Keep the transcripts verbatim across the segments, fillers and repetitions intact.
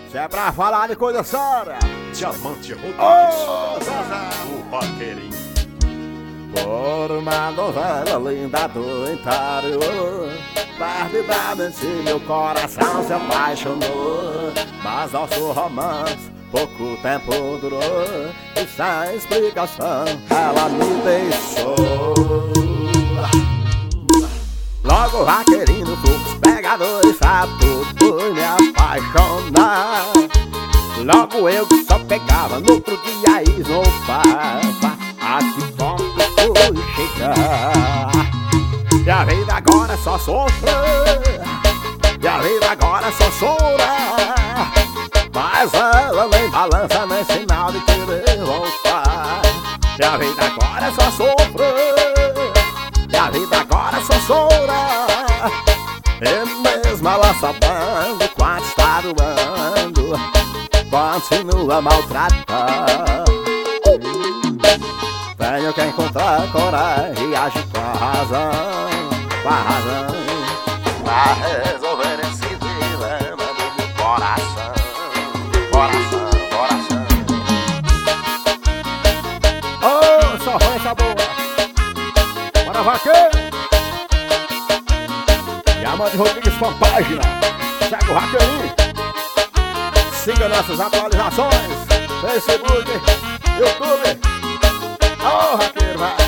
Se é pra falar de coisa séria, Diamante Rodrigues, oh, o vaqueirinho. por uma novela linda do interior, perdidamente meu coração se apaixonou. Mas nosso romance pouco tempo durou, e sem explicação ela me deixou. Logo vaqueirinho, fluxo, pegadores, sabe tudo por me apaixonar. Logo eu que só pegava, no outro dia esnobava. A que ponto fui chegar? E a vida agora é só sofrer, e a vida agora é só chorar. Mas ela nem balança, nem sinal de querer voltar. E a vida agora é só sofrer, e a vida agora é só chorar. E mesmo ela sabendo quanto está doendo, continua a maltratar. Tenho que encontrar coragem e agir com a razão, com a razão, pra resolver esse dilema do meu coração, coração, coração. Oh, sofrência boa, bora vaqueiro! Diamante Rodrigues com a página, segue o vaqueirinho. Siga nossas atualizações, Facebook, YouTube. Oh, vaqueiro, vai!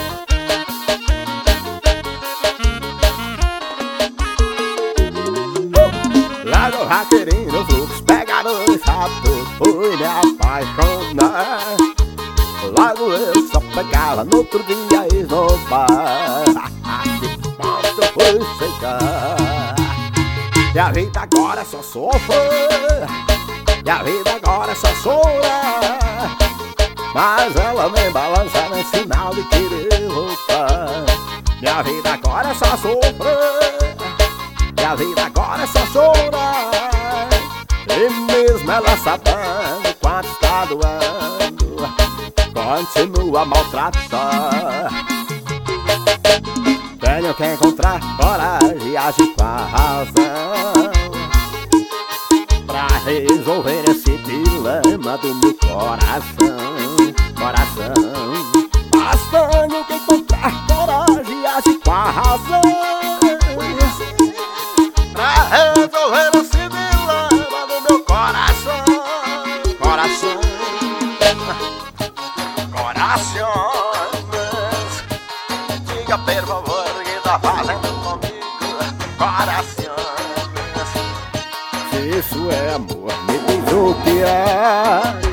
Uh! Lá no vaqueirinho, no fluxo, pegadores, rápido, fui me apaixonar. Logo eu só pegava, no outro dia esnobar. Que ponto fui chegar? E a vida agora é só sofrer, e a vida agora é só chorar. Mas ela nem balança, nem sinal de querer voltar. Minha vida agora é só sofrer, minha vida agora é só chorar. E mesmo ela sabendo quanto está doendo, continua a maltratar. Tenho que encontrar coragem e agir com a razão, pra resolver esse dilema do meu coração, coração. Mas tenho que encontrar coragem e agir com a razão, pra resolver esse dilema do meu coração, coração, coração. Diga por favor o que tá fazendo comigo, coração. Se isso é amor, me diz o que é.